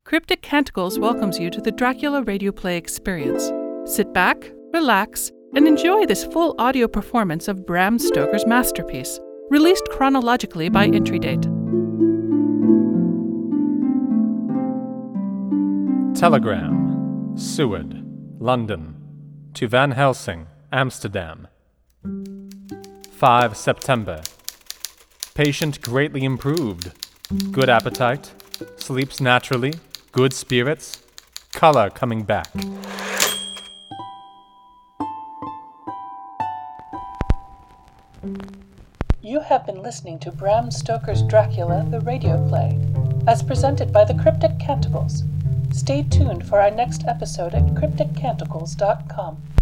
Cryptic Canticles welcomes you to the Dracula Radio Play experience. Sit back, relax, and enjoy this full audio performance of Bram Stoker's masterpiece, released chronologically by entry date. Telegram, Seward, London, to Van Helsing, Amsterdam. 5 September. Patient greatly improved. Good appetite, sleeps naturally, good spirits, color coming back. You have been listening to Bram Stoker's Dracula, the radio play, as presented by the Cryptic Canticles. Stay tuned for our next episode at crypticcanticles.com.